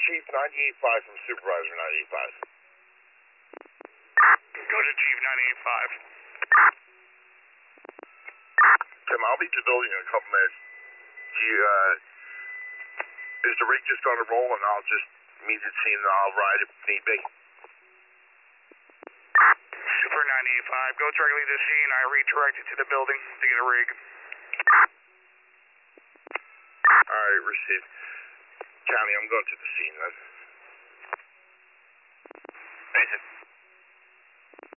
Chief 98.5 from Supervisor 98.5. Go to Chief 98.5. Tim, I'll be to the building in a couple minutes. Is the rig just going to roll and I'll just meet the scene and I'll ride if need be? Super 98.5, go directly to the scene. I redirect it to the building to get a rig. Alright, received. County, I'm going to the scene then.